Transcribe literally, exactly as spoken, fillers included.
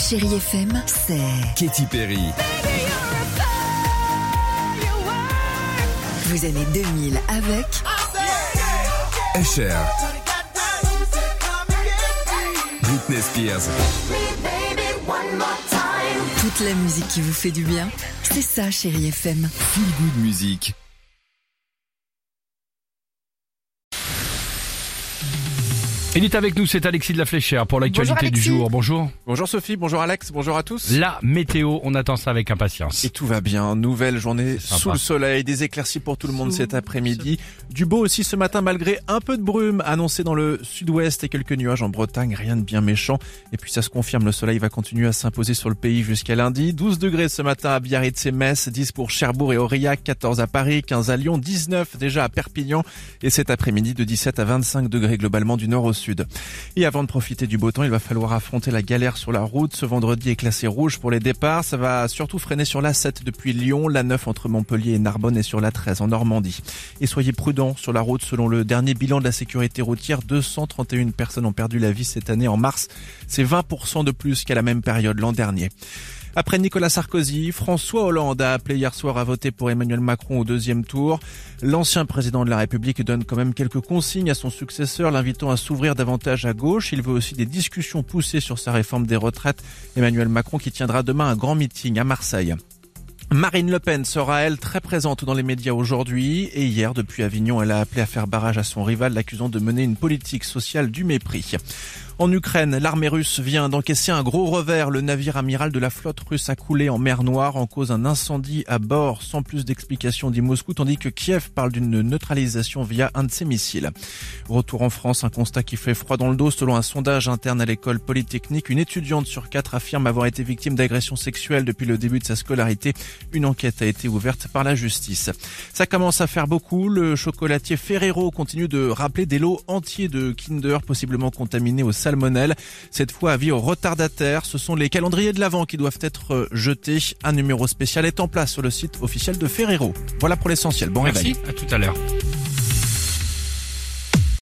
Chérie F M, c'est Katy Perry. Vous aimez deux mille avec Usher. Britney Spears. toute la musique qui vous fait du bien. C'est ça, Chérie F M. Feel Good Music. Il est avec nous, c'est Alexis de la Fléchère pour l'actualité du jour. Bonjour. Bonjour Sophie, bonjour Alex, bonjour à tous. La météo, on attend ça avec impatience. Et tout va bien, nouvelle journée sous le soleil, des éclaircies pour tout le monde cet après-midi. Du beau aussi ce matin malgré un peu de brume annoncée dans le sud-ouest et quelques nuages en Bretagne, rien de bien méchant. Et puis ça se confirme, le soleil va continuer à s'imposer sur le pays jusqu'à lundi. douze degrés ce matin à Biarritz et Metz, dix pour Cherbourg et Aurillac, quatorze à Paris, quinze à Lyon, dix-neuf déjà à Perpignan. Et cet après-midi de dix-sept à vingt-cinq degrés globalement du nord au sud. Et avant de profiter du beau temps, il va falloir affronter la galère sur la route. Ce vendredi est classé rouge pour les départs. Ça va surtout freiner sur l'A sept depuis Lyon, l'A neuf entre Montpellier et Narbonne et sur l'A treize en Normandie. Et soyez prudents sur la route. Selon le dernier bilan de la sécurité routière, deux cent trente et une personnes ont perdu la vie cette année en mars. C'est vingt pour cent de plus qu'à la même période l'an dernier. Après Nicolas Sarkozy, François Hollande a appelé hier soir à voter pour Emmanuel Macron au deuxième tour. L'ancien président de la République donne quand même quelques consignes à son successeur, l'invitant à s'ouvrir davantage à gauche. Il veut aussi des discussions poussées sur sa réforme des retraites. Emmanuel Macron qui tiendra demain un grand meeting à Marseille. Marine Le Pen sera, elle, très présente dans les médias aujourd'hui. Et hier, depuis Avignon, elle a appelé à faire barrage à son rival, l'accusant de mener une politique sociale du mépris. En Ukraine, l'armée russe vient d'encaisser un gros revers. Le navire amiral de la flotte russe a coulé en mer Noire en cause d'un incendie à bord. Sans plus d'explications dit Moscou, tandis que Kiev parle d'une neutralisation via un de ses missiles. Retour en France, un constat qui fait froid dans le dos. Selon un sondage interne à l'école polytechnique, une étudiante sur quatre affirme avoir été victime d'agressions sexuelles depuis le début de sa scolarité. Une enquête a été ouverte par la justice. Ça commence à faire beaucoup. Le chocolatier Ferrero continue de rappeler des lots entiers de Kinder possiblement contaminés au salmonelle. Cette fois, avis aux retardataires. Ce sont les calendriers de l'Avent qui doivent être jetés. Un numéro spécial est en place sur le site officiel de Ferrero. Voilà pour l'essentiel. Bon Merci, réveil. à tout à l'heure.